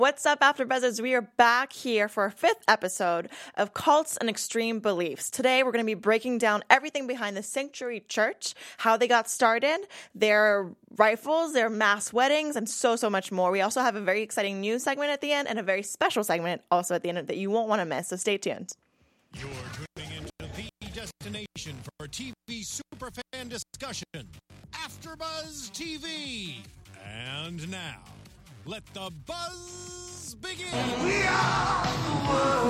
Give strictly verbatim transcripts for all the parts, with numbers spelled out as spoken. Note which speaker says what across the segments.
Speaker 1: What's up, AfterBuzzers? We are back here for our fifth episode of Cults and Extreme Beliefs. Today, we're going to be breaking down everything behind the Sanctuary Church, how they got started, their rifles, their mass weddings, and so, so much more. We also have a very exciting news segment at the end and a very special segment also at the end that you won't want to miss, so stay tuned.
Speaker 2: You're tuning into the destination for T V superfan discussion, AfterBuzz T V. And now, let the buzz begin.
Speaker 1: We are the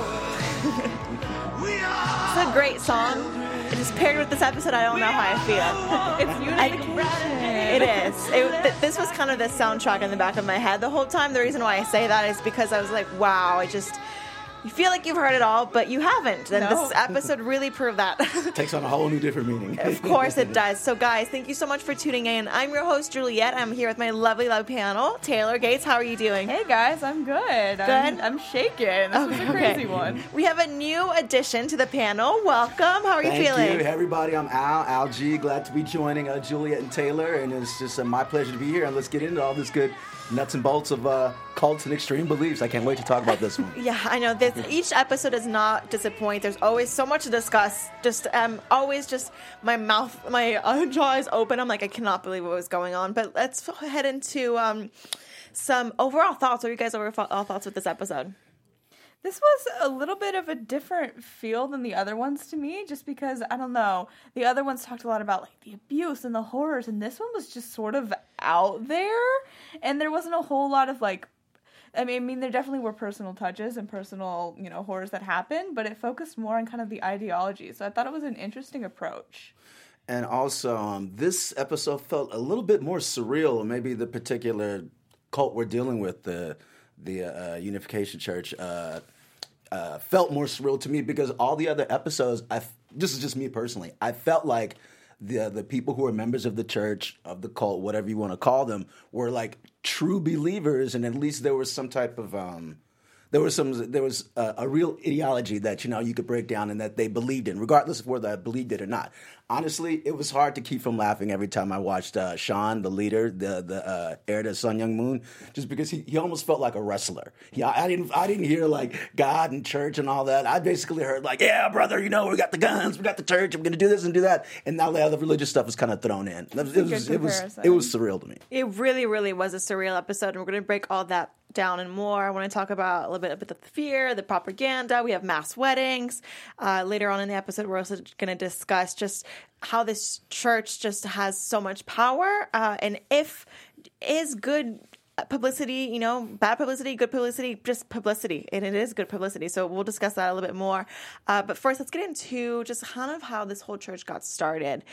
Speaker 1: world. We are. It's a great song. It is paired with this episode. I don't know how I feel. It's unification. It is. It, th- this was kind of the soundtrack in the back of my head the whole time. The reason why I say that is because I was like, wow, I just... You feel like you've heard it all, but you haven't. And
Speaker 3: no.
Speaker 1: This episode really proved that.
Speaker 4: Takes on a whole new different meaning.
Speaker 1: Of course it does. So, guys, thank you so much for tuning in. I'm your host, Juliet. I'm here with my lovely, lovely panel. Taylor Gates, how are you doing?
Speaker 3: Hey, guys. I'm good. Good? I'm, I'm shaking. This okay, was a crazy
Speaker 1: okay.
Speaker 3: one.
Speaker 1: We have a new addition to the panel. Welcome. How are
Speaker 4: Thank
Speaker 1: you feeling?
Speaker 4: Thank you. Hey, everybody. I'm Al, Al G. Glad to be joining uh, Juliet and Taylor. And it's just uh, my pleasure to be here. And let's get into all this good nuts and bolts of uh, cults and extreme beliefs. I can't wait to talk about this one.
Speaker 1: Yeah, I know. This, each episode does not disappoint. There's always so much to discuss. Just um, always just my mouth, my uh, jaw is open. I'm like, I cannot believe what was going on. But let's head into um, some overall thoughts. What are you guys' overall thoughts with this episode?
Speaker 3: This was a little bit of a different feel than the other ones to me, just because, I don't know, the other ones talked a lot about, like, the abuse and the horrors, and this one was just sort of out there, and there wasn't a whole lot of, like, I mean, I mean, there definitely were personal touches and personal, you know, horrors that happened, but it focused more on kind of the ideology, so I thought it was an interesting approach.
Speaker 4: And also, um, this episode felt a little bit more surreal, or maybe the particular cult we're dealing with, the the uh, Unification Church, uh, uh, felt more surreal to me because all the other episodes, I, this is just me personally, I felt like the the people who are members of the church, of the cult, whatever you want to call them, were like true believers, and at least there was some type of... Um, There was some, there was a, a real ideology that, you know, you could break down and that they believed in, regardless of whether I believed it or not. Honestly, it was hard to keep from laughing every time I watched uh, Sean, the leader, the the uh, heir to Sun Myung Moon, just because he, he almost felt like a wrestler. Yeah, I didn't I didn't hear like God and church and all that. I basically heard like, yeah, brother, you know, we got the guns, we got the church, I'm going to do this and do that, and now the other religious stuff was kind of thrown in. It was it was, it was it was surreal to me.
Speaker 1: It really, really was a surreal episode, and we're going to break all that down and more. I want to talk about a little bit of the fear, the propaganda. We have mass weddings. Uh, later on in the episode, we're also going to discuss just how this church just has so much power, uh, and if is good publicity, you know, bad publicity, good publicity, just publicity, and it is good publicity. So we'll discuss that a little bit more. Uh, but first, let's get into just kind of how this whole church got started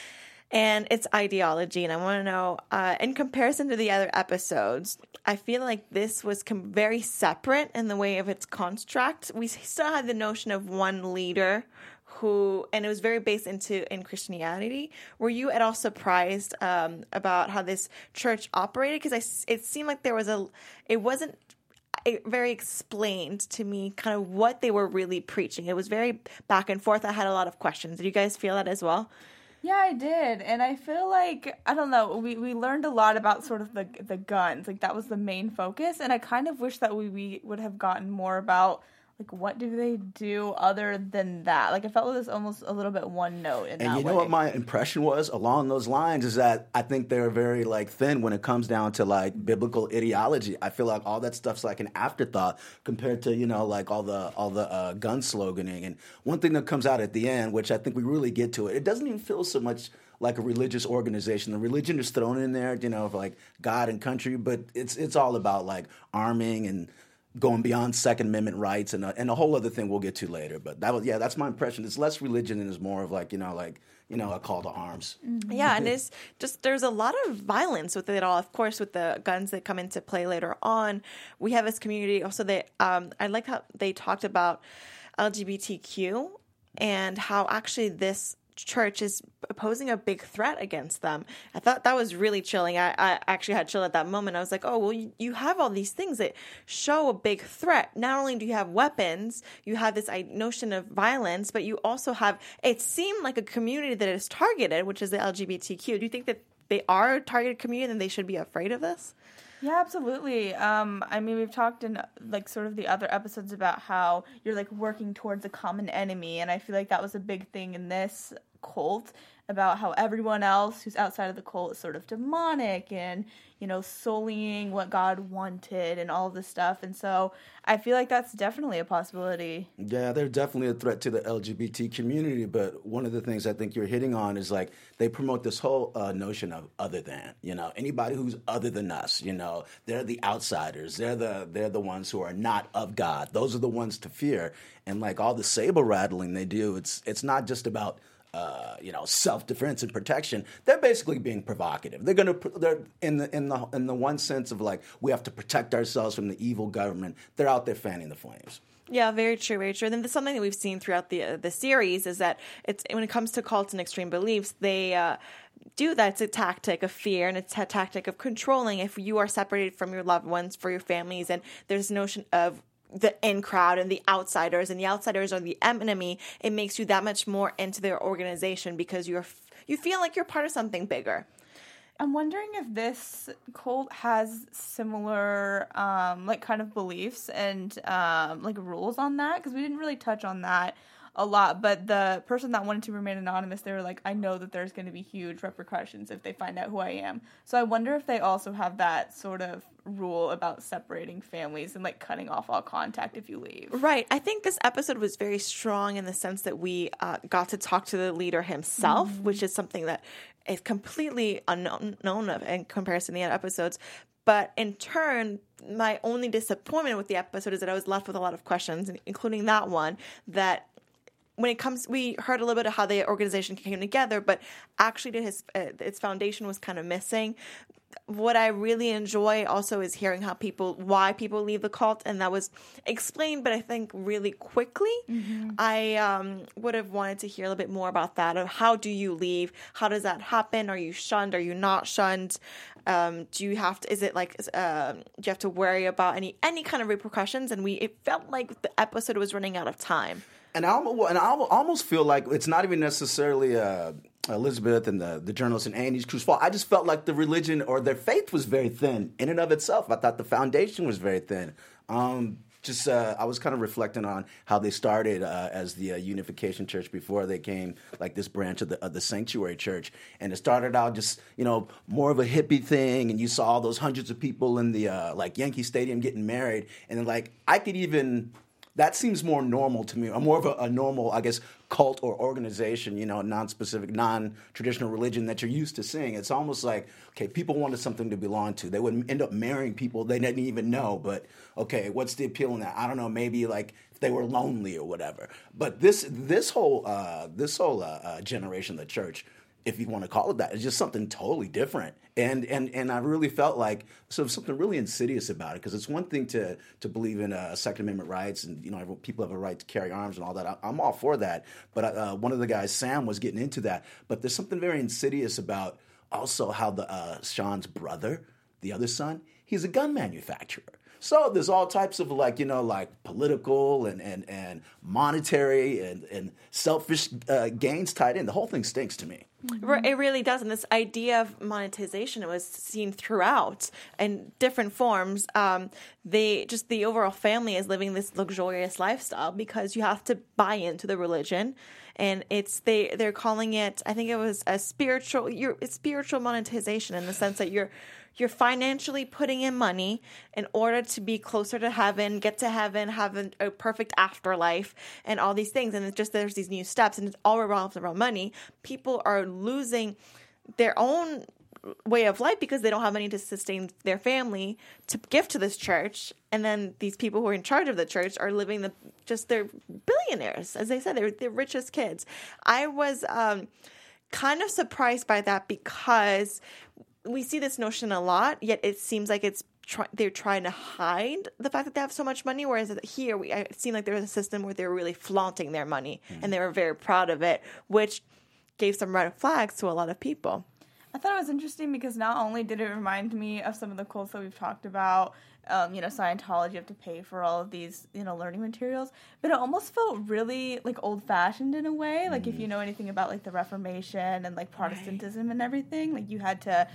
Speaker 1: and its ideology. And I want to know, uh, in comparison to the other episodes, I feel like this was com- very separate in the way of its construct. We still had the notion of one leader who, and it was very based into in Christianity. Were you at all surprised um, about how this church operated? Because I, it seemed like there was a, it wasn't very explained to me kind of what they were really preaching. It was very back and forth. I had a lot of questions. Did you guys feel that as well?
Speaker 3: Yeah, I did, and I feel like, I don't know, we, we learned a lot about sort of the the guns, like that was the main focus, and I kind of wish that we, we would have gotten more about, like, what do they do other than that? Like, I felt it was almost a little bit one note in that way.
Speaker 4: And you know what my impression was along those lines is that I think they're very, like, thin when it comes down to, like, biblical ideology. I feel like all that stuff's like an afterthought compared to, you know, like all the all the uh, gun sloganing. And one thing that comes out at the end, which I think we really get to it, it doesn't even feel so much like a religious organization. The religion is thrown in there, you know, of like God and country, but it's it's all about, like, arming and going beyond Second Amendment rights and a, and a whole other thing we'll get to later. But that was, yeah, that's my impression. It's less religion and it's more of like, you know, like, you know, a call to arms.
Speaker 1: Yeah, and it's just, there's a lot of violence with it all. Of course, with the guns that come into play later on, we have this community. Also, they, um, I like how they talked about L G B T Q and how actually this church is posing a big threat against them. I thought that was really chilling. I, I actually had chill at that moment. I was like, oh, well, you, you have all these things that show a big threat. Not only do you have weapons, you have this notion of violence, but you also have, it seemed like a community that is targeted, which is the L G B T Q. Do you think that they are a targeted community and they should be afraid of this?
Speaker 3: Yeah, absolutely. Um, I mean, we've talked in like sort of the other episodes about how you're like working towards a common enemy, and I feel like that was a big thing in this cult about how everyone else who's outside of the cult is sort of demonic and, you know, sullying what God wanted and all this stuff. And so I feel like that's definitely a possibility.
Speaker 4: Yeah, they're definitely a threat to the L G B T community. But one of the things I think you're hitting on is like they promote this whole uh, notion of other than, you know, anybody who's other than us, you know, they're the outsiders. They're the they're the ones who are not of God. Those are the ones to fear. And like all the saber rattling they do, it's it's not just about Uh, you know, self-defense and protection. They're basically being provocative. They're going to, they're in the in the in the one sense of like we have to protect ourselves from the evil government. They're out there fanning the flames.
Speaker 1: Yeah, very true, very true. And then something that we've seen throughout the uh, the series is that it's when it comes to cults and extreme beliefs, they uh, do that. It's a tactic of fear and it's a tactic of controlling. If you are separated from your loved ones, for your families, and there's a notion of the in crowd and the outsiders, and the outsiders are the enemy, it makes you that much more into their organization because you're you feel like you're part of something bigger.
Speaker 3: I'm wondering if this cult has similar, um, like, kind of beliefs and, um, like, rules on that, because we didn't really touch on that a lot, but the person that wanted to remain anonymous, they were like, I know that there's going to be huge repercussions if they find out who I am. So I wonder if they also have that sort of rule about separating families and, like, cutting off all contact if you leave.
Speaker 1: Right. I think this episode was very strong in the sense that we uh, got to talk to the leader himself, mm-hmm. which is something that is completely unknown of in comparison to the other episodes. But in turn, my only disappointment with the episode is that I was left with a lot of questions, including that one, that when it comes, we heard a little bit of how the organization came together, but actually his, uh, its foundation was kind of missing. What I really enjoy also is hearing how people, why people leave the cult, and that was explained, but I think really quickly. Mm-hmm. I um, would have wanted to hear a little bit more about that, of how do you leave? How does that happen? Are you shunned? Are you not shunned? Um, do you have to, is it like, uh, do you have to worry about any, any kind of repercussions? And we, it felt like the episode was running out of time.
Speaker 4: And I, almost, and I almost feel like it's not even necessarily uh, Elizabeth and the, the journalist and Andy's crew's fault. I just felt like the religion or their faith was very thin in and of itself. I thought the foundation was very thin. Um, just uh, I was kind of reflecting on how they started uh, as the uh, Unification Church before they came like this branch of the of the Sanctuary Church, and it started out just you know more of a hippie thing, and you saw all those hundreds of people in the uh, like Yankee Stadium getting married, and then like I could even. That seems more normal to me, or more of a, a normal, I guess, cult or organization, you know, non-specific, non-traditional religion that you're used to seeing. It's almost like, okay, people wanted something to belong to. They would end up marrying people they didn't even know, but, okay, what's the appeal in that? I don't know, maybe like if they were lonely or whatever. But this this whole uh, this whole uh, uh, generation of the church, if you want to call it that, is just something totally different. And and and I really felt like so something really insidious about it, because it's one thing to to believe in uh, Second Amendment rights and you know people have a right to carry arms and all that. I, I'm all for that. But uh, one of the guys, Sam, was getting into that. But there's something very insidious about also how the uh, Sean's brother, the other son, he's a gun manufacturer. So there's all types of like, you know, like political and, and, and monetary and, and selfish uh, gains tied in. The whole thing stinks to me.
Speaker 1: It really does. And this idea of monetization, it was seen throughout in different forms. Um, they just the overall family is living this luxurious lifestyle because you have to buy into the religion. And it's they they're calling it, I think it was a spiritual, you're, it's spiritual monetization in the sense that you're You're financially putting in money in order to be closer to heaven, get to heaven, have a, a perfect afterlife, and all these things. And it's just there's these new steps, and it's all revolves around money. People are losing their own way of life because they don't have money to sustain their family to give to this church. And then these people who are in charge of the church are living the just they're billionaires, as they said, they're the richest kids. I was um, kind of surprised by that because we see this notion a lot, yet it seems like it's try- they're trying to hide the fact that they have so much money, whereas here we, it seemed like there was a system where they were really flaunting their money, mm. and they were very proud of it, which gave some red flags to a lot of people.
Speaker 3: I thought it was interesting because not only did it remind me of some of the cults that we've talked about, um, you know, Scientology, you have to pay for all of these, you know, learning materials, but it almost felt really, like, old-fashioned in a way. Like, mm. if you know anything about, like, the Reformation and, like, Protestantism right. and everything, like, you had to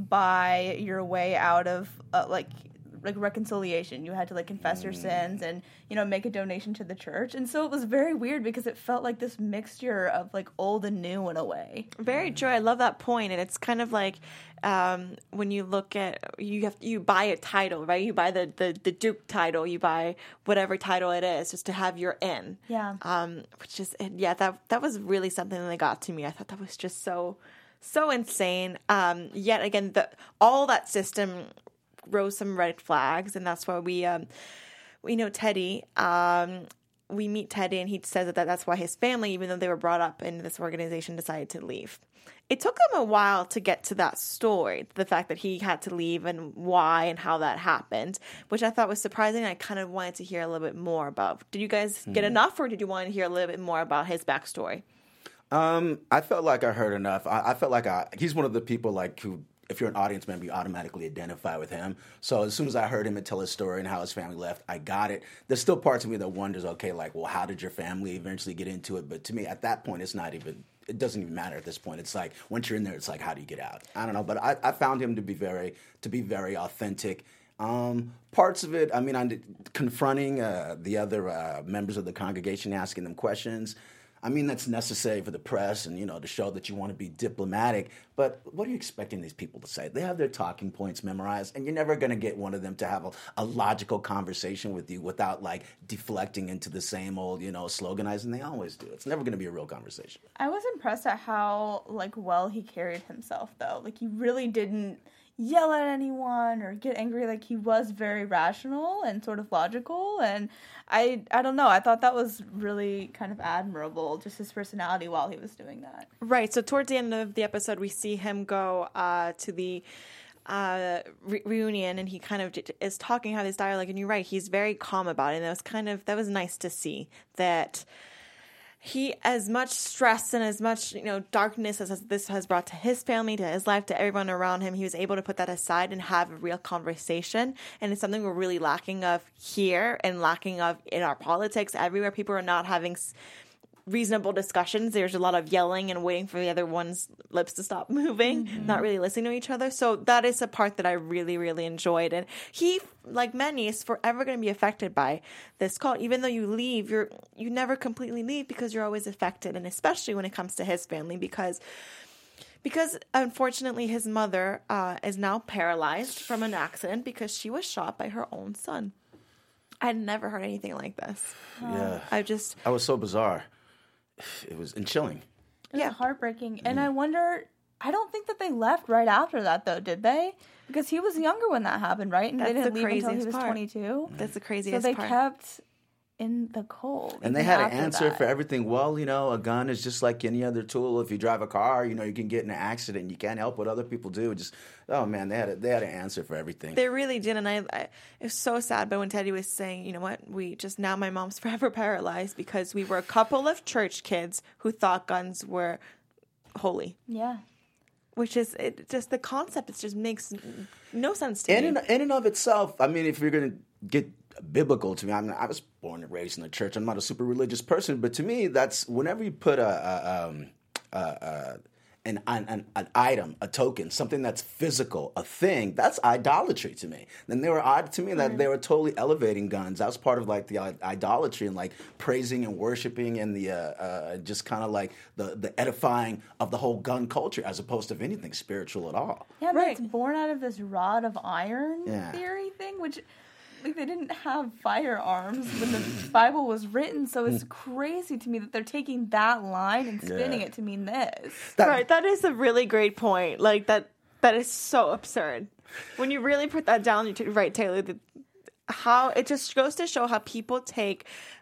Speaker 3: buy your way out of, uh, like, like reconciliation. You had to like confess your sins and, you know, make a donation to the church. And so it was very weird because it felt like this mixture of like old and new in a way.
Speaker 1: Very true. I love that point. And it's kind of like um, when you look at, you have you buy a title, right? You buy the, the, the Duke title, you buy whatever title it is just to have your in.
Speaker 3: Yeah.
Speaker 1: Um, which is, yeah, that, that was really something that got to me. I thought that was just so, so insane. Um, yet again, the, all that system rose some red flags, and that's why we um we know Teddy. Um, we meet Teddy, and he says that that's why his family, even though they were brought up in this organization, decided to leave. It took him a while to get to that story, the fact that he had to leave and why and how that happened, which I thought was surprising. I kind of wanted to hear a little bit more about. Did you guys get hmm. enough, or did you want to hear a little bit more about his backstory?
Speaker 4: Um, I felt like I heard enough. I, I felt like I, he's one of the people like who, if you're an audience member, you automatically identify with him. So as soon as I heard him tell his story and how his family left, I got it. There's still parts of me that wonders, okay, like, well, how did your family eventually get into it? But to me, at that point, it's not even, it doesn't even matter at this point. It's like, once you're in there, it's like, how do you get out? I don't know. But I, I found him to be very, to be very authentic. Um, parts of it, I mean, I'm confronting uh, the other uh, members of the congregation, asking them questions. I mean, that's necessary for the press and, you know, to show that you want to be diplomatic. But what are you expecting these people to say? They have their talking points memorized, and you're never going to get one of them to have a, a logical conversation with you without, like, deflecting into the same old, you know, sloganizing they always do. It's never going to be a real conversation.
Speaker 3: I was impressed at how, like, well he carried himself, though. Like, he really didn't yell at anyone or get angry. Like, he was very rational and sort of logical, and I I don't know, I thought that was really kind of admirable, just his personality while he was doing that.
Speaker 1: Right, so towards the end of the episode we see him go uh, to the uh, re- reunion, and he kind of is talking, how this dialogue, and you're right, he's very calm about it, and that was kind of, that was nice to see, that he, as much stress and as much, you know, darkness as this has brought to his family, to his life, to everyone around him, he was able to put that aside and have a real conversation. And it's something we're really lacking of here and lacking of in our politics everywhere. People are not having reasonable discussions. There's a lot of yelling and waiting for the other one's lips to stop moving, mm-hmm. not really listening to each other. So that is a part that I really, really enjoyed. And he, like many, is forever going to be affected by this cult. Even though you leave, you're you never completely leave because you're always affected. And especially when it comes to his family, because because unfortunately his mother uh, is now paralyzed from an accident because she was shot by her own son. I had never heard anything like this.
Speaker 4: Yeah,
Speaker 1: I just
Speaker 4: I was so bizarre. It was and chilling.
Speaker 3: It yeah, was heartbreaking. And mm. I wonder, I don't think that they left right after that, though, did they? Because he was younger when that happened, right? And
Speaker 1: That's
Speaker 3: they didn't
Speaker 1: the
Speaker 3: leave until he was
Speaker 1: part.
Speaker 3: twenty-two.
Speaker 1: That's the craziest
Speaker 3: part. So they
Speaker 1: part.
Speaker 3: kept in the cold.
Speaker 4: And they had an answer
Speaker 3: that.
Speaker 4: for everything. Well, you know, a gun is just like any other tool. If you drive a car, you know, you can get in an accident. You can't help what other people do. Just, oh, man, they had a, they had an answer for everything.
Speaker 1: They really did. And I, I, it was so sad. But when Teddy was saying, you know what, we just, now my mom's forever paralyzed because we were a couple of church kids who thought guns were holy.
Speaker 3: Yeah.
Speaker 1: Which is, it just, the concept, it just makes no sense to
Speaker 4: in
Speaker 1: me.
Speaker 4: And, in and of itself, I mean, if you're going to get biblical to me, I mean, I was born and raised in the church. I'm not a super religious person, but to me, that's whenever you put a, a, um, a, a an, an an item, a token, something that's physical, a thing, that's idolatry to me. Then they were odd to me that mm. they were totally elevating guns. That was part of like the uh, idolatry and like praising and worshiping and the uh, uh, just kind of like the the edifying of the whole gun culture as opposed to anything spiritual at all.
Speaker 3: Yeah, but right. It's born out of this rod of iron
Speaker 4: yeah.
Speaker 3: theory thing, which. Like they didn't have firearms when the Bible was written, so it's crazy to me that they're taking that line and spinning
Speaker 4: yeah.
Speaker 3: it to mean this.
Speaker 1: That, right, that is a really great point. Like that, that is so absurd. When you really put that down, you're right, Taylor. The, how it just goes to show how people take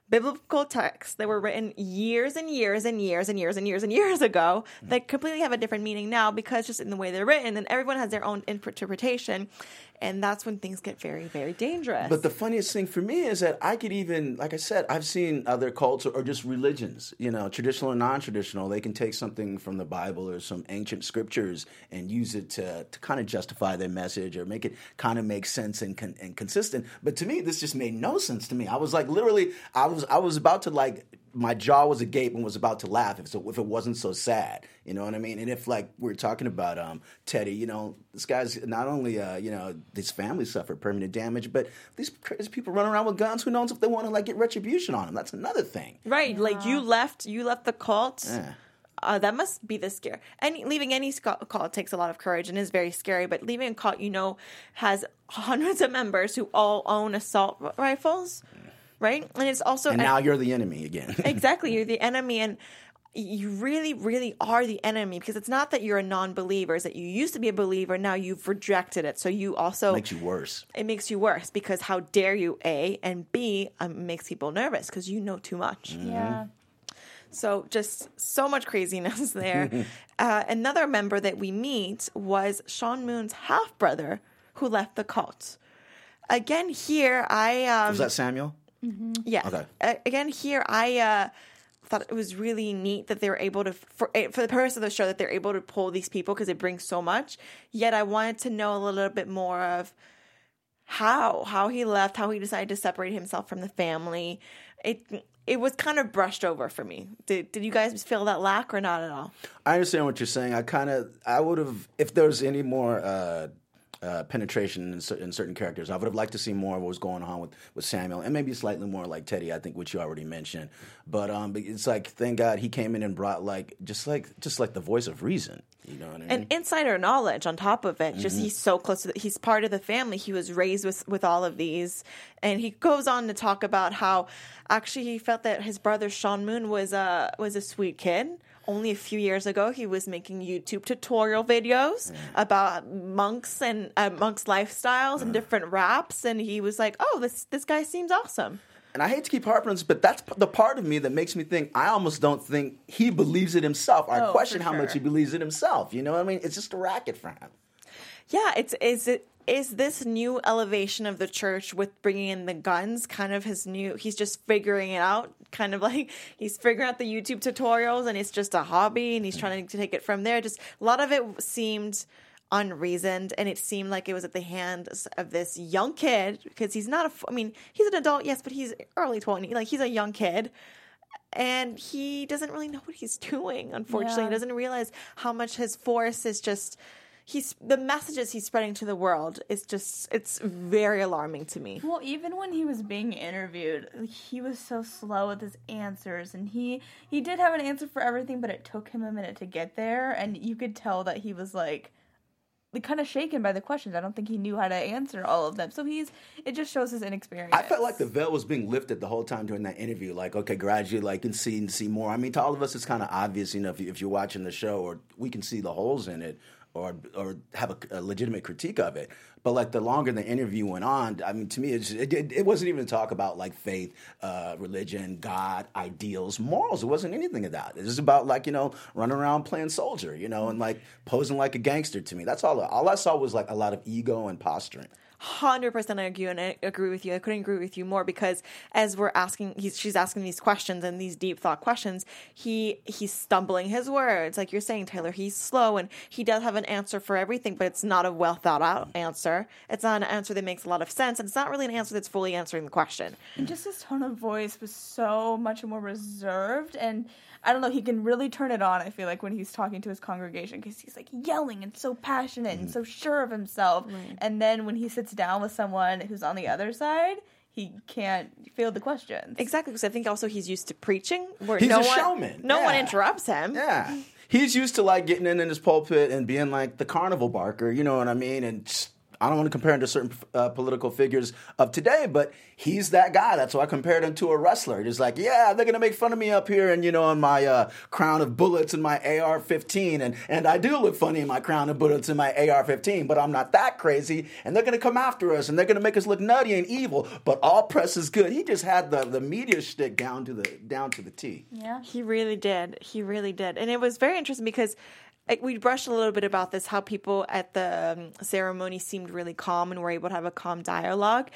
Speaker 1: biblical texts that were written years and years and years and years and years and years ago that completely have a different meaning now because just in the way they're written, and everyone has their own interpretation. And that's when things get very, very dangerous.
Speaker 4: But the funniest thing for me is that I could even, like I said, I've seen other cults or, or just religions, you know, traditional or non-traditional. They can take something from the Bible or some ancient scriptures and use it to, to kind of justify their message or make it kind of make sense and, con- and consistent. But to me, this just made no sense to me. I was like, literally, I was I was about to like, my jaw was agape and was about to laugh if, so, if it wasn't so sad. You know what I mean? And if, like, we we're talking about um, Teddy, you know, this guy's not only, uh, you know, his family suffered permanent damage, but these crazy people running around with guns, who knows if they want to, like, get retribution on him. That's another thing.
Speaker 1: Right.
Speaker 3: Yeah.
Speaker 1: Like, you left, you left the cult.
Speaker 4: Yeah.
Speaker 1: Uh, that must be the scare. Any leaving any sc- cult takes a lot of courage and is very scary. But leaving a cult, you know, has hundreds of members who all own assault r- rifles. Right? And it's also...
Speaker 4: And now you're the enemy again.
Speaker 1: Exactly. You're the enemy. And you really, really are the enemy because it's not that you're a non-believer. It's that you used to be a believer. Now you've rejected it. So you also...
Speaker 4: Makes you worse.
Speaker 1: It makes you worse because how dare you, A, and B, um, makes people nervous because you know too much.
Speaker 4: Mm-hmm.
Speaker 3: Yeah.
Speaker 1: So just so much craziness there. uh, another member that we meet was Sean Moon's half-brother who left the cult. Again, here, I... Um,
Speaker 4: Was that Samuel?
Speaker 1: Yes.
Speaker 4: Okay.
Speaker 1: Uh, again, here I uh, thought it was really neat that they were able to, for for the purpose of the show, that they're able to pull these people because it brings so much. Yet I wanted to know a little bit more of how how he left, how he decided to separate himself from the family. It it was kind of brushed over for me. Did did you guys feel that lack or not at all?
Speaker 4: I understand what you're saying. I kind of, I would have, if there was any more uh, uh, penetration in, cer- in certain characters, I would have liked to see more of what was going on with, with Samuel, and maybe slightly more like Teddy, I think, which you already mentioned. But um, but it's like, thank God he came in and brought like, just like, just like the voice of reason. You know what I mean?
Speaker 1: And insider knowledge on top of it. Just he's so close to the, he's part of the family. He was raised with with all of these, and he goes on to talk about how actually he felt that his brother Sean Moon was a was a sweet kid. Only a few years ago, he was making YouTube tutorial videos yeah. about monks and uh, monks' lifestyles and different raps, and he was like, "Oh, this this guy seems awesome."
Speaker 4: And I hate to keep harping on this, but that's the part of me that makes me think I almost don't think he believes it himself. I
Speaker 3: Oh,
Speaker 4: question
Speaker 3: for
Speaker 4: how
Speaker 3: sure.
Speaker 4: much he believes it himself. You know what I mean? It's just a racket for him.
Speaker 1: Yeah, it's is it is this new elevation of the church with bringing in the guns kind of his new? He's just figuring it out, kind of like he's figuring out the YouTube tutorials, and it's just a hobby, and he's trying to take it from there. Just a lot of it seemed unreasoned, and it seemed like it was at the hands of this young kid because he's not a. I mean, he's an adult, yes, but he's early twenty. Like he's a young kid. And he doesn't really know what he's doing, unfortunately.
Speaker 3: Yeah.
Speaker 1: He doesn't realize how much his force is just he's the messages he's spreading to the world is just it's very alarming to me.
Speaker 3: Well, even when he was being interviewed, he was so slow with his answers, and he he did have an answer for everything, but it took him a minute to get there, and you could tell that he was like kind of shaken by the questions. I don't think he knew how to answer all of them. So he's it just shows his inexperience.
Speaker 4: I felt like the veil was being lifted the whole time during that interview. Like, okay, gradually, like, can see and see more. I mean, to all of us, it's kind of obvious, you know, if, you, if you're watching the show, or we can see the holes in it, or or have a, a legitimate critique of it. But like the longer the interview went on, I mean, to me, it, just, it, it, it wasn't even talk about like faith, uh, religion, God, ideals, morals. It wasn't anything of that. It was about like, you know, running around playing soldier, you know, and like posing like a gangster to me. That's all. All I saw was like a lot of ego and posturing.
Speaker 1: one hundred percent I agree, and I agree with you. I couldn't agree with you more because as we're asking, he's, she's asking these questions and these deep thought questions, he he's stumbling his words. Like you're saying, Taylor, he's slow, and he does have an answer for everything, but it's not a well thought out answer. It's not an answer that makes a lot of sense, and it's not really an answer that's fully answering the question.
Speaker 3: And just his tone of voice was so much more reserved, and I don't know, he can really turn it on, I feel like, when he's talking to his congregation, because he's like yelling and so passionate and so sure of himself. Right. And then when he sits down with someone who's on the other side, he can't field the questions.
Speaker 1: Exactly, because I think also he's used to preaching where
Speaker 4: He's
Speaker 1: no
Speaker 4: a
Speaker 1: one,
Speaker 4: showman.
Speaker 1: No
Speaker 4: Yeah.
Speaker 1: one interrupts him.
Speaker 4: Yeah. He's used to like getting in in his pulpit and being like the carnival barker, you know what I mean? And just, I don't want to compare him to certain uh, political figures of today, but he's that guy. That's why I compared him to a wrestler. He's like, yeah, they're going to make fun of me up here and, you know, in my uh, crown of bullets and my A R fifteen. And, and I do look funny in my crown of bullets and my A R fifteen, but I'm not that crazy. And they're going to come after us and they're going to make us look nutty and evil. But all press is good. He just had the, the media shtick down to the down to the T.
Speaker 3: Yeah.
Speaker 1: He really did. He really did. And it was very interesting because like, we brushed a little bit about this, how people at the um, ceremony seemed really calm and were able to have a calm dialogue.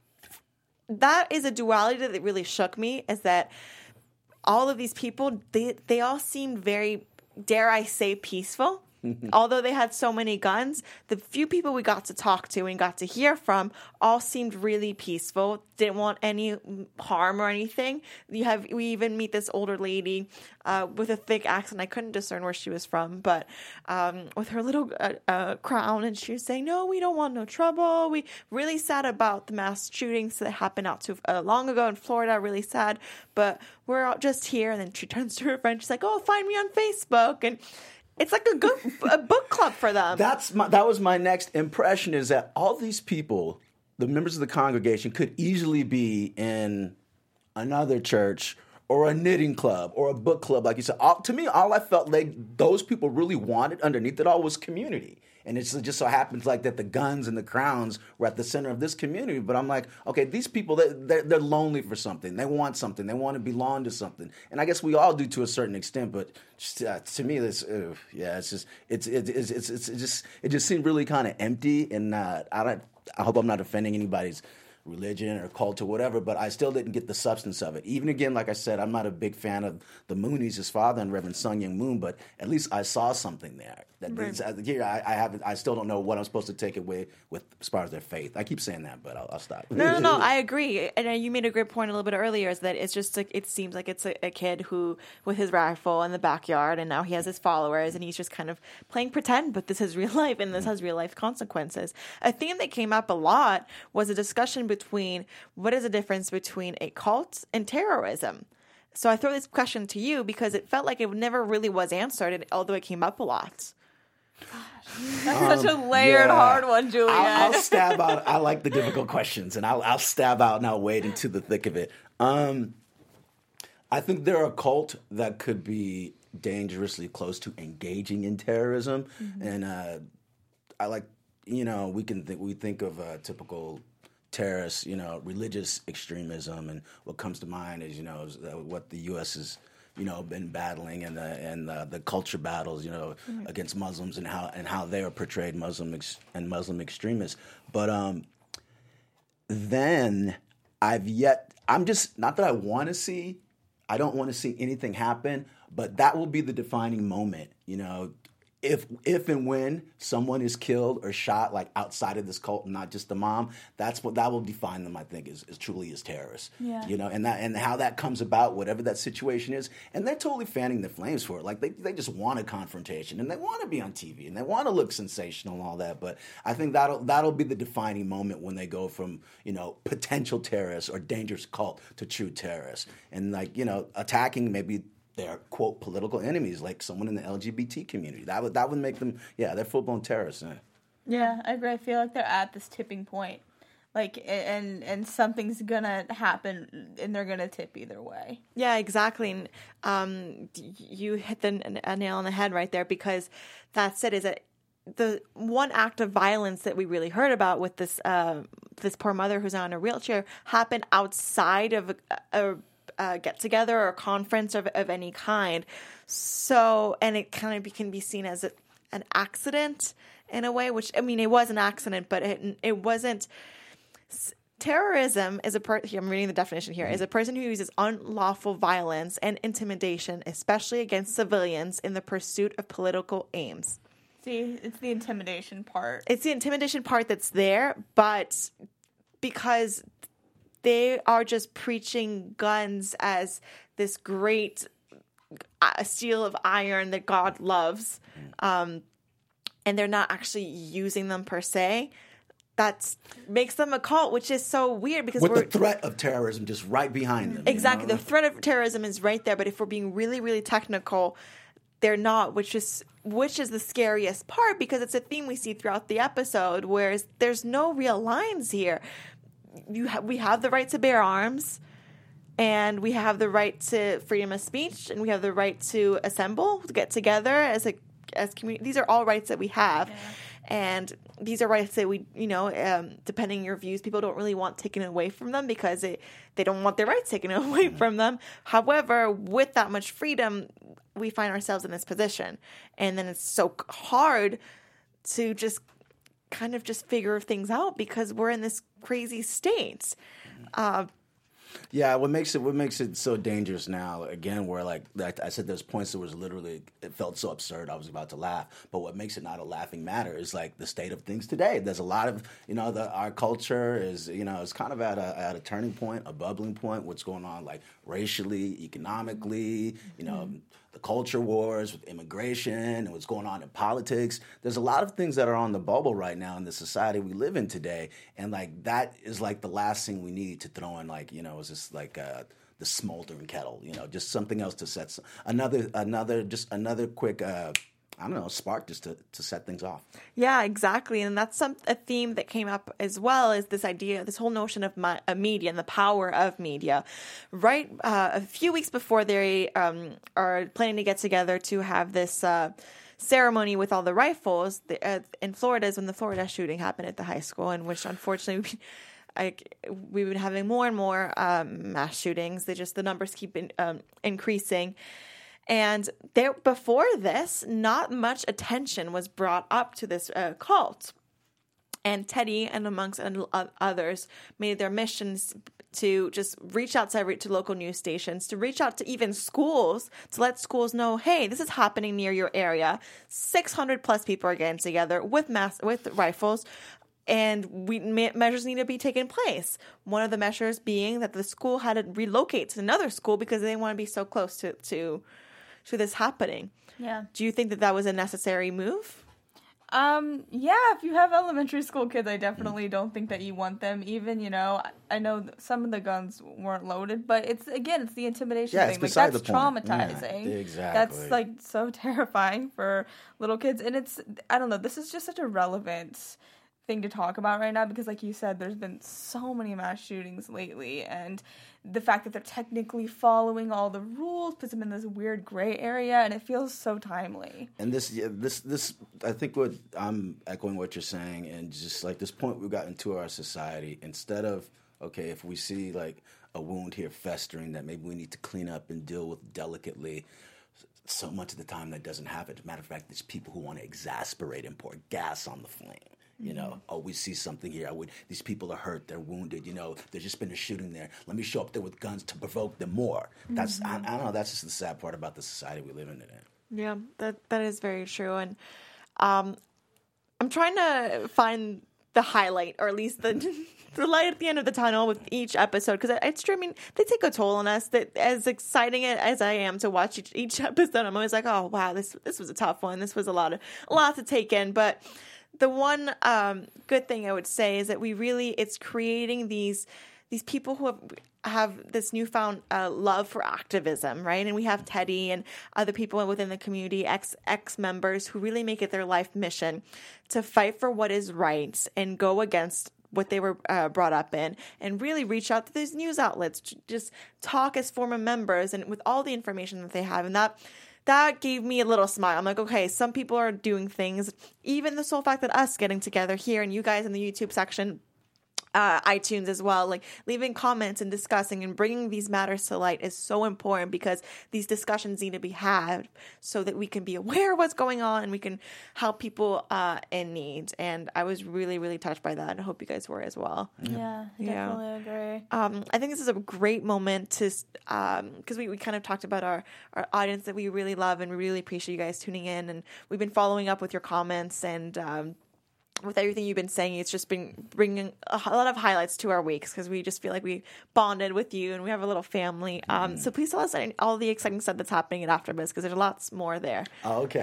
Speaker 1: That is a duality that really shook me, is that all of these people, they, they all seemed very, dare I say, peaceful. Although they had so many guns, the few people we got to talk to and got to hear from all seemed really peaceful, didn't want any harm or anything. You have we even meet this older lady uh, with a thick accent. I couldn't discern where she was from, but um, with her little uh, uh, crown, and she was saying, "No, we don't want no trouble. We really sad about the mass shootings that happened out to uh, long ago in Florida. Really sad, but we're all just here." And then she turns to her friend. She's like, "Oh, find me on Facebook." And it's like a good a book club for them.
Speaker 4: That's my, that was my next impression, is that all these people, the members of the congregation, could easily be in another church or a knitting club or a book club, like you said. All, to me, all I felt like those people really wanted underneath it all was community. And it just so happens like that the guns and the crowns were at the center of this community. But I'm like, okay, these people, they're, they're lonely for something. They want something. They want to belong to something. And I guess we all do to a certain extent. But just, uh, to me, this, uh, yeah, it's just, it's, it's, it's, it's, it's it just, it just seemed really kind of empty. And uh, I don't, I hope I'm not offending anybody's religion or cult or whatever, but I still didn't get the substance of it. Even again, like I said, I'm not a big fan of the Moonies, his father and Reverend Sung Young Moon, but at least I saw something there. That right. Here, I, I haven't. I still don't know what I'm supposed to take away with as far as their faith. I keep saying that, but I'll, I'll stop.
Speaker 1: No, no, no. I agree, and uh, you made a great point a little bit earlier. Is that it's just like it seems like it's a, a kid who, with his rifle in the backyard, and now he has his followers, and he's just kind of playing pretend. But this is real life, and this has real life consequences. A theme that came up a lot was a discussion between what is the difference between a cult and terrorism. So I throw this question to you because it felt like it never really was answered, although it came up a lot.
Speaker 3: That's
Speaker 4: Um,
Speaker 3: such a layered,
Speaker 4: yeah.
Speaker 3: hard one, Juliet.
Speaker 4: I'll, I'll stab out. I like the difficult questions, and I'll, I'll stab out and I'll wade into the thick of it. Um, I think they're a cult that could be dangerously close to engaging in terrorism, mm-hmm. and uh, I like, you know, we can think we think of uh, typical terrorists, you know, religious extremism, and what comes to mind is, you know, is, uh, what the U S has, you know, been battling, and the and uh, the culture battles, you know, mm-hmm. against Muslims, and how and how they are portrayed, Muslim ex- and Muslim extremists. But um, then I've yet, I'm just, not that I want to see, I don't want to see anything happen, but that will be the defining moment, you know. If if and when someone is killed or shot, like outside of this cult, and not just the mom, that's what that will define them. I think is, is truly as terrorists.
Speaker 3: Yeah.
Speaker 4: You know, and that and how that comes about, whatever that situation is, and they're totally fanning the flames for it. Like they they just want a confrontation, and they want to be on T V, and they want to look sensational and all that. But I think that'll that'll be the defining moment when they go from, you know, potential terrorists or dangerous cult to true terrorists, and like, you know, attacking maybe their, quote, political enemies, like someone in the L G B T community. That would that would make them, yeah, they're full blown terrorists. Yeah.
Speaker 3: Yeah, I agree. I feel like they're at this tipping point, like, and and something's gonna happen, and they're gonna tip either way.
Speaker 1: Yeah, exactly. And um, you hit the a nail on the head right there, because that's it. Is that the one act of violence that we really heard about with this uh, this poor mother who's now in a wheelchair happened outside of a, a Uh, get together or a conference of, of any kind. So, and it kind of be, can be seen as a, an accident in a way, which, I mean, it was an accident, but it, it wasn't. Terrorism is a per- here, I'm reading the definition here, is a person who uses unlawful violence and intimidation, especially against civilians, in the pursuit of political aims.
Speaker 3: See, it's the intimidation part.
Speaker 1: It's the intimidation part that's there, but because they are just preaching guns as this great uh, steel of iron that God loves, um, and they're not actually using them per se. That makes them a cult, which is so weird because
Speaker 4: with
Speaker 1: we're,
Speaker 4: the threat of terrorism just right behind them.
Speaker 1: Exactly,
Speaker 4: you know?
Speaker 1: The threat of terrorism is right there. But if we're being really, really technical, they're not, which is which is the scariest part because it's a theme we see throughout the episode, whereas there's no real lines here. You ha- we have the right to bear arms, and we have the right to freedom of speech, and we have the right to assemble, to get together as a as community. These are all rights that we have. Yeah. And these are rights that we, you know, um, depending on your views, people don't really want taken away from them because it, they don't want their rights taken away from them. However, with that much freedom, we find ourselves in this position. And then it's so hard to just kind of just figure things out because we're in this crazy state. Uh,
Speaker 4: Yeah, what makes it what makes it so dangerous now? Again, where like, like I said, there's points that was literally it felt so absurd. I was about to laugh, but what makes it not a laughing matter is like the state of things today. There's a lot of you know the, our culture is you know it's kind of at a at a turning point, a bubbling point. What's going on like racially, economically, you know. Mm-hmm. The culture wars with immigration and what's going on in politics. There's a lot of things that are on the bubble right now in the society we live in today. And like that is like the last thing we need to throw in like, you know, is just like uh, the smoldering kettle, you know, just something else to set some, another, another, just another quick, uh, I don't know, spark just to, to set things off.
Speaker 1: Yeah, exactly. And that's some a theme that came up as well is this idea, this whole notion of my, uh, media and the power of media. Right uh, a few weeks before they um, are planning to get together to have this uh, ceremony with all the rifles, the, uh, in Florida is when the Florida shooting happened at the high school, in which unfortunately we, I, we've been having more and more um, mass shootings. They just, the numbers keep in, um, increasing. And there, before this, not much attention was brought up to this uh, cult. And Teddy and amongst others made their missions to just reach out to every, to local news stations, to reach out to even schools, to let schools know, hey, this is happening near your area. six hundred plus people are getting together with mass with rifles. And we measures need to be taken place. One of the measures being that the school had to relocate to another school because they didn't want to be so close to to. to this happening.
Speaker 3: Yeah.
Speaker 1: Do you think that that was a necessary move?
Speaker 3: Um, yeah, if you have elementary school kids, I definitely don't think that you want them. Even, you know, I know some of the guns weren't loaded, but it's, again, it's the intimidation
Speaker 4: yeah,
Speaker 3: thing.
Speaker 4: It's
Speaker 3: like,
Speaker 4: beside
Speaker 3: that's
Speaker 4: the point.
Speaker 3: traumatizing.
Speaker 4: Yeah, exactly.
Speaker 3: That's, like, so terrifying for little kids. And it's, I don't know, this is just such a relevant thing to talk about right now because, like you said, there's been so many mass shootings lately, and the fact that they're technically following all the rules puts them in this weird gray area, and it feels so timely.
Speaker 4: And this, yeah, this, this, I think what I'm echoing what you're saying, and just like this point we've gotten to our society, instead of, okay, if we see like a wound here festering that maybe we need to clean up and deal with delicately, so much of the time that doesn't happen. As a matter of fact, there's people who want to exasperate and pour gas on the flame. You know, oh, we see something here. I would, these people are hurt. They're wounded. You know, there's just been a shooting there. Let me show up there with guns to provoke them more. That's, mm-hmm. I, I don't know. That's just the sad part about the society we live in today.
Speaker 1: Yeah, that that is very true. And um, I'm trying to find the highlight, or at least the the light at the end of the tunnel with each episode, because it's true. I mean, they take a toll on us. That as exciting as I am to watch each, each episode, I'm always like, oh wow, this this was a tough one. This was a lot of a lot to take in, but. The one um, good thing I would say is that we really, it's creating these these people who have, have this newfound uh, love for activism, right? And we have Teddy and other people within the community, ex ex members who really make it their life mission to fight for what is right and go against what they were uh, brought up in, and really reach out to these news outlets, just talk as former members and with all the information that they have, and that. That gave me a little smile. I'm like, okay, some people are doing things. Even the sole fact that us getting together here and you guys in the YouTube section, uh, iTunes as well, like leaving comments and discussing and bringing these matters to light is so important because these discussions need to be had so that we can be aware of what's going on and we can help people uh, in need. And I was really, really touched by that. And I hope you guys were as well.
Speaker 3: Yeah, I definitely yeah. agree.
Speaker 1: Um, I think this is a great moment to, um, because we, we kind of talked about our, our audience that we really love and we really appreciate you guys tuning in. And we've been following up with your comments and, um, with everything you've been saying, it's just been bringing a lot of highlights to our weeks because we just feel like we bonded with you and we have a little family. Um, mm. So please tell us all the exciting stuff that's happening at AfterBuzz because there's lots more there.
Speaker 4: Oh, okay.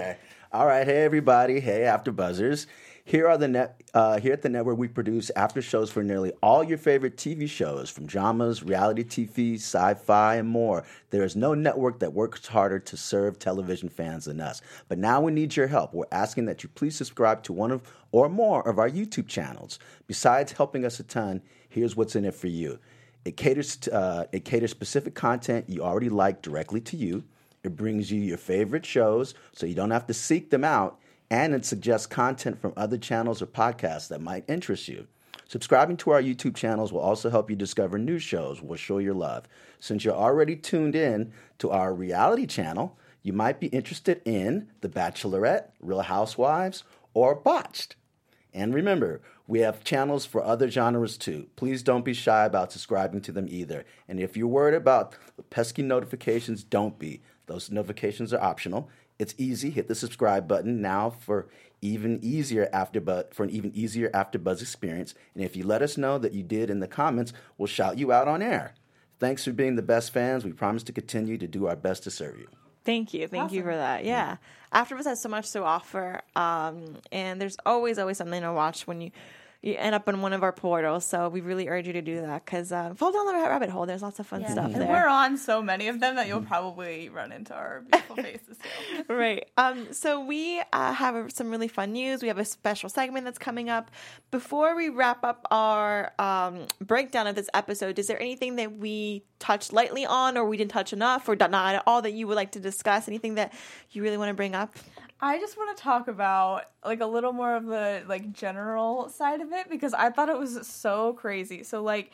Speaker 4: All right, hey everybody, hey AfterBuzzers. Here are the net. Uh, here at the network, we produce after shows for nearly all your favorite T V shows, from dramas, reality T V, sci-fi, and more. There is no network that works harder to serve television fans than us. But now we need your help. We're asking that you please subscribe to one of or more of our YouTube channels. Besides helping us a ton, here's what's in it for you. It caters to, uh, it caters specific content you already like directly to you. It brings you your favorite shows so you don't have to seek them out, and it suggests content from other channels or podcasts that might interest you. Subscribing to our YouTube channels will also help you discover new shows we'll show your love. Since you're already tuned in to our reality channel, you might be interested in The Bachelorette, Real Housewives, or Botched. And remember, we have channels for other genres too. Please don't be shy about subscribing to them either. And if you're worried about the pesky notifications, don't be. Those notifications are optional. It's easy. Hit the subscribe button now for even easier after for an even easier AfterBuzz experience. And if you let us know that you did in the comments, we'll shout you out on air. Thanks for being the best fans. We promise to continue to do our best to serve you.
Speaker 1: Thank you. Thank awesome. you for that. Yeah. AfterBuzz has so much to offer. Um, and there's always, always something to watch when you, you end up in one of our portals. So we really urge you to do that because uh, fall down the rabbit hole. There's lots of fun yeah. stuff
Speaker 3: and
Speaker 1: there.
Speaker 3: We're on so many of them that you'll probably run into our beautiful faces too.
Speaker 1: Right. Um, so we uh, have some really fun news. We have a special segment that's coming up. Before we wrap up our um, breakdown of this episode, is there anything that we touched lightly on or we didn't touch enough or not at all that you would like to discuss? Anything that you really want to bring up?
Speaker 3: I just want to talk about like a little more of the like general side of it because I thought it was so crazy. So like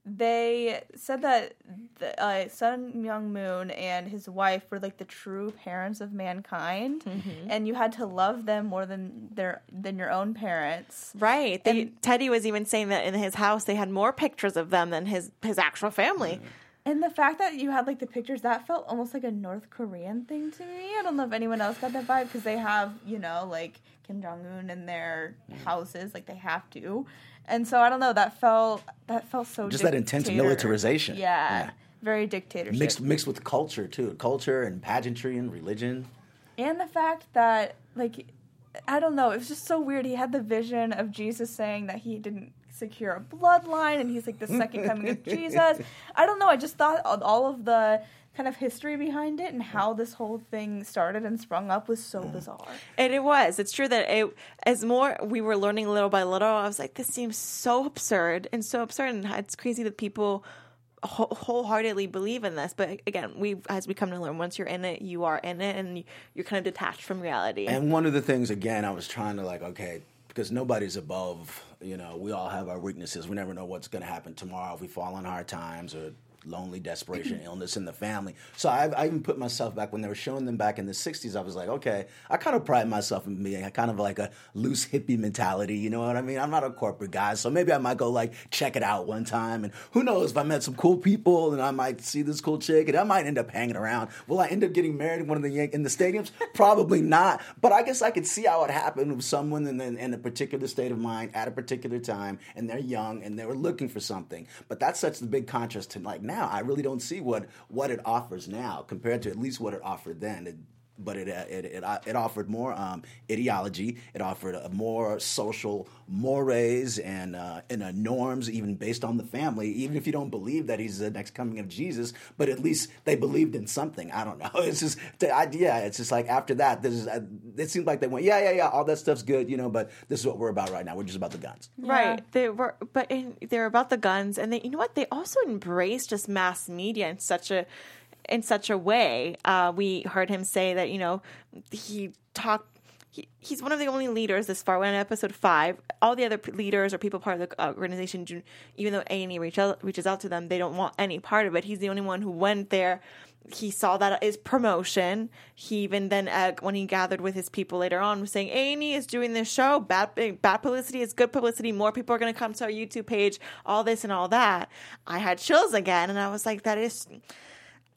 Speaker 3: they said that the, uh, Sun Myung Moon and his wife were like the true parents of mankind, mm-hmm. and you had to love them more than their than your own parents.
Speaker 1: Right. They, and, Teddy was even saying that in his house they had more pictures of them than his his actual family. Mm.
Speaker 3: And the fact that you had, like, the pictures, that felt almost like a North Korean thing to me. I don't know if anyone else got that vibe, because they have, you know, like, Kim Jong-un in their houses, like, they have to. And so, I don't know, that felt, that felt so
Speaker 4: Just dictator. That intense militarization.
Speaker 3: Yeah, yeah. Very dictatorship.
Speaker 4: Mixed, mixed with culture, too. Culture and pageantry and religion.
Speaker 3: And the fact that, like, I don't know, it was just so weird. He had the vision of Jesus saying that he didn't secure a bloodline and he's like the second coming of Jesus. I don't know, I just thought all of the kind of history behind it and how this whole thing started and sprung up was so bizarre.
Speaker 1: And it was. It's true that it, as more we were learning little by little, I was like, this seems so absurd and so absurd, and it's crazy that people wh- wholeheartedly believe in this. But again, we as we come to learn, once you're in it, you are in it, and you're kind of detached from reality.
Speaker 4: And one of the things, again, I was trying to like, okay, because nobody's above, you know, we all have our weaknesses. We never know what's going to happen tomorrow if we fall on hard times or lonely, desperation, illness in the family. So I, I even put myself back when they were showing them back in the sixties. I was like, okay, I kind of pride myself in being kind of like a loose hippie mentality. You know what I mean? I'm not a corporate guy, so maybe I might go like check it out one time. And who knows, if I met some cool people and I might see this cool chick and I might end up hanging around. Will I end up getting married in one of the in the stadiums? Probably not. But I guess I could see how it happened with someone in, in, in a particular state of mind at a particular time, and they're young and they were looking for something. But that's such a big contrast to like now. I really don't see what, what it offers now compared to at least what it offered then. It, but it, it it it offered more um, ideology. It offered a more social mores and uh, and uh, norms, even based on the family. Even if you don't believe that he's the next coming of Jesus, but at least they believed in something. I don't know. It's just the idea. It's just like after that, this is. Uh, it seemed like they went, yeah, yeah, yeah. All that stuff's good, you know. But this is what we're about right now. We're just about the guns,
Speaker 1: right? Yeah. They were, but in, they're about the guns, and they, you know what? They also embrace just mass media in such a. in such a way. Uh, we heard him say that, you know, he talked, he, he's one of the only leaders this far. We're in episode five. All the other p- leaders or people part of the organization, even though A and E reach out, reaches out to them, they don't want any part of it. He's the only one who went there. He saw that as promotion. He even then, uh, when he gathered with his people later on, was saying, A and E is doing this show. Bad, bad publicity is good publicity. More people are going to come to our YouTube page. All this and all that. I had chills again, and I was like, that is...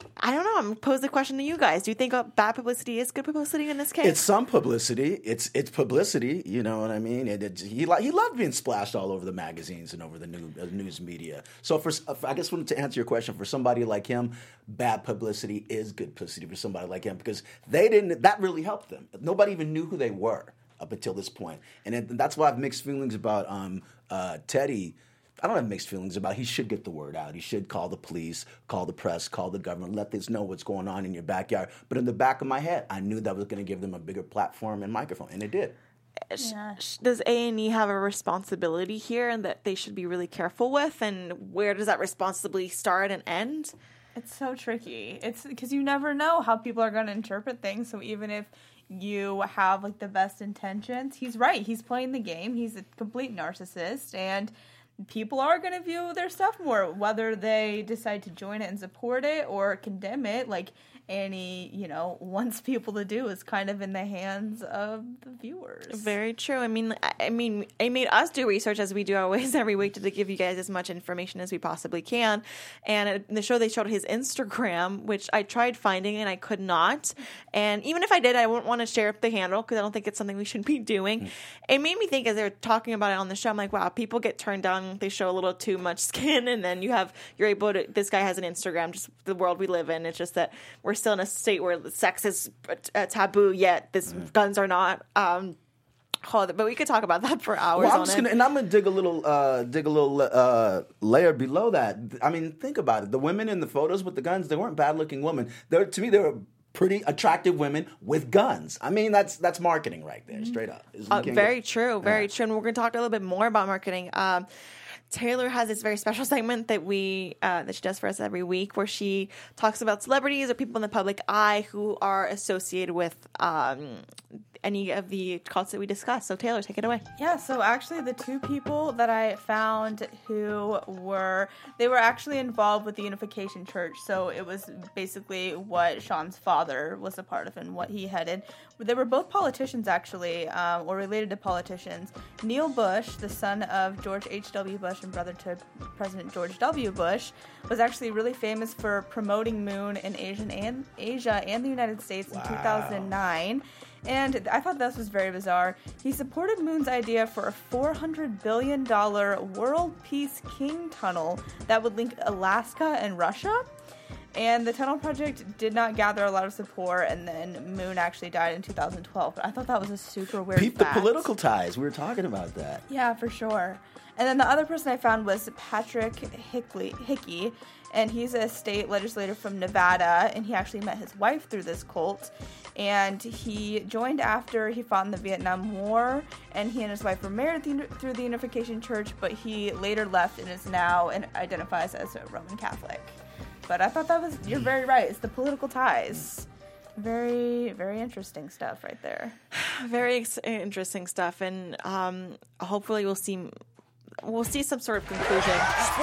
Speaker 1: I don't know. I'm gonna pose the question to you guys. Do you think uh, bad publicity is good publicity in this case?
Speaker 4: It's some publicity. It's it's publicity. You know what I mean? It, it, he li- he loved being splashed all over the magazines and over the new, uh, news media. So for I guess to answer your question, for somebody like him, bad publicity is good publicity for somebody like him because they didn't. That really helped them. Nobody even knew who they were up until this point, and it, that's why I have mixed feelings about um, uh, Teddy. I don't have mixed feelings about he should get the word out. He should call the police, call the press, call the government, let this know what's going on in your backyard. But in the back of my head, I knew that was going to give them a bigger platform and microphone, and it did.
Speaker 3: Yeah.
Speaker 1: Does A and E have a responsibility here and that they should be really careful with? And where does that responsibility start and end?
Speaker 3: It's so tricky. It's because you never know how people are going to interpret things. So even if you have like the best intentions, he's right. He's playing the game. He's a complete narcissist, and people are going to view their stuff more, whether they decide to join it and support it or condemn it. Like Annie, you know, wants people to do is kind of in the hands of the viewers.
Speaker 1: Very true. I mean, I mean, it made us do research as we do always every week to give you guys as much information as we possibly can. And in the show, they showed his Instagram, which I tried finding and I could not. And even if I did, I wouldn't want to share the handle because I don't think it's something we should be doing. Mm. It made me think as they were talking about it on the show, I'm like, wow, people get turned down. They show a little too much skin, and then you have you're able to. This guy has an Instagram. Just the world we live in. It's just that we're still in a state where sex is a taboo, yet this mm. guns are not. Um, but we could talk about that for hours.
Speaker 4: Well, I'm
Speaker 1: on
Speaker 4: just
Speaker 1: it.
Speaker 4: gonna, and I'm gonna dig a little, uh, dig a little uh, layer below that. I mean, think about it. The women in the photos with the guns, they weren't bad-looking women. They're, to me, they were pretty attractive women with guns. I mean, that's that's marketing right there, straight up.
Speaker 1: Uh, very get, true, very yeah. true. And we're gonna talk a little bit more about marketing. Um, Taylor has this very special segment that we uh, that she does for us every week, where she talks about celebrities or people in the public eye who are associated with um, any of the cults that we discuss. So Taylor, take it away.
Speaker 3: Yeah, so actually the two people that I found who were, they were actually involved with the Unification Church. So it was basically what Sean's father was a part of and what he headed. They were both politicians, actually, um, or related to politicians. Neil Bush, the son of George H W. Bush and brother to President George W. Bush, was actually really famous for promoting Moon in Asian and Asia and the United States wow. in two thousand nine. And I thought this was very bizarre. He supported Moon's idea for a four hundred billion dollars World Peace King tunnel that would link Alaska and Russia. And the tunnel project did not gather a lot of support, and then Moon actually died in two thousand twelve. But I thought that was a super weird
Speaker 4: Peep
Speaker 3: fact.
Speaker 4: The political ties. We were talking about that.
Speaker 3: Yeah, for sure. And then the other person I found was Patrick Hickley, Hickey, and he's a state legislator from Nevada, and he actually met his wife through this cult. And he joined after he fought in the Vietnam War, and he and his wife were married through the Unification Church, but he later left and is now and identifies as a Roman Catholic. But I thought that was, you're very right, it's the political ties. Very, very interesting stuff right there.
Speaker 1: Very ex- interesting stuff, and um, hopefully we'll see we'll see some sort of conclusion.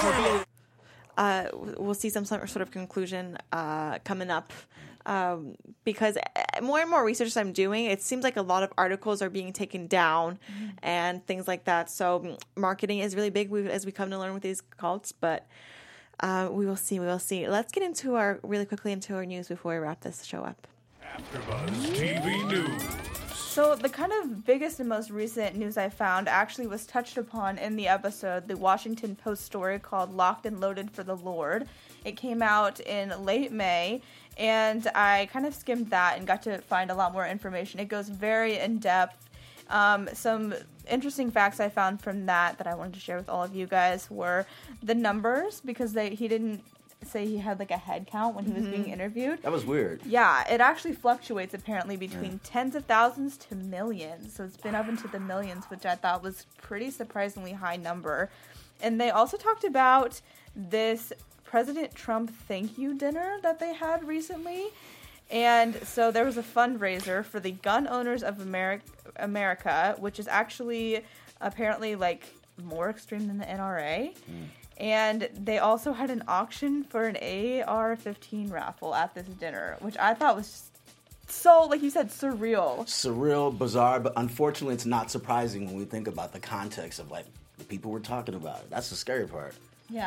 Speaker 1: Uh, we'll see some sort of conclusion uh, coming up. Um, because more and more research I'm doing, it seems like a lot of articles are being taken down mm-hmm. and things like that. So marketing is really big as we come to learn with these cults, but uh, we will see. We will see. Let's get into our really quickly into our news before we wrap this show up.
Speaker 2: AfterBuzz T V News.
Speaker 3: So the kind of biggest and most recent news I found actually was touched upon in the episode, the Washington Post story called Locked and Loaded for the Lord. It came out in late May, and I kind of skimmed that and got to find a lot more information. It goes very in-depth. Um, some interesting facts I found from that that I wanted to share with all of you guys were the numbers, because they he didn't say he had like a head count when he was mm-hmm. being interviewed.
Speaker 4: That was weird.
Speaker 3: Yeah, it actually fluctuates apparently between yeah. tens of thousands to millions. So it's been up into the millions, which I thought was pretty surprisingly high number. And they also talked about this President Trump thank you dinner that they had recently. And so there was a fundraiser for the Gun Owners of America, America which is actually apparently like more extreme than the N R A. Mm. And they also had an auction for an A R fifteen raffle at this dinner, which I thought was just so, like you said, surreal.
Speaker 4: Surreal, bizarre, but unfortunately it's not surprising when we think about the context of like the people we're talking about. That's the scary part.
Speaker 3: Yeah.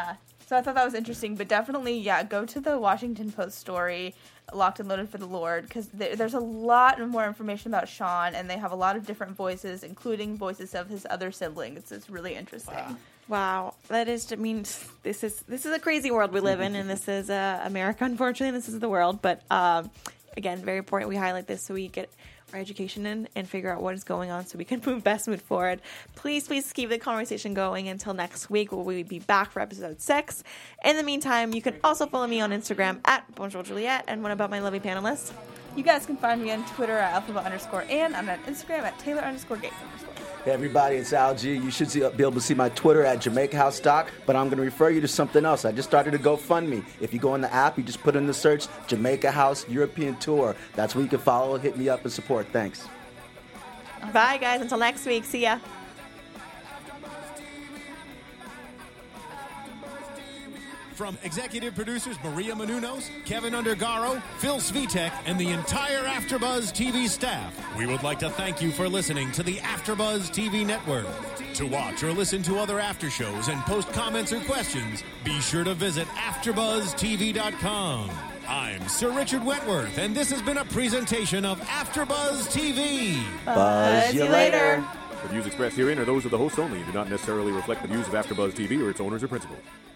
Speaker 3: So I thought that was interesting, but definitely, yeah, go to the Washington Post story, Locked and Loaded for the Lord, because there, there's a lot more information about Sean, and they have a lot of different voices, including voices of his other siblings. It's really interesting.
Speaker 4: Wow.
Speaker 1: Wow, that is. I mean, this is this is a crazy world we live in, and this is uh, America. Unfortunately, this is the world. But um, again, very important we highlight this so we get our education in and figure out what is going on, so we can move best move forward. Please, please keep the conversation going until next week, where we will be back for episode six. In the meantime, you can also follow me on Instagram at Bonjour Juliette. And what about my lovely panelists?
Speaker 3: You guys can find me on Twitter at Alphabet underscore and I'm on Instagram at Taylor underscore Gates underscore.
Speaker 4: Hey everybody, it's Al G. You should see, be able to see my Twitter at Jamaica House Doc, but I'm going to refer you to something else. I just started a GoFundMe. If you go in the app, you just put in the search Jamaica House European Tour. That's where you can follow, hit me up, and support. Thanks.
Speaker 1: Bye, guys. Until next week. See ya.
Speaker 2: From executive producers Maria Menounos, Kevin Undergaro, Phil Svitek, and the entire AfterBuzz T V staff, we would like to thank you for listening to the AfterBuzz T V network. To watch or listen to other after shows and post comments or questions, be sure to visit after buzz t v dot com. I'm Sir Richard Wentworth, and this has been a presentation of AfterBuzz T V.
Speaker 4: Buzz you later.
Speaker 5: The views expressed herein are those of the hosts only and do not necessarily reflect the views of AfterBuzz T V or its owners or principals.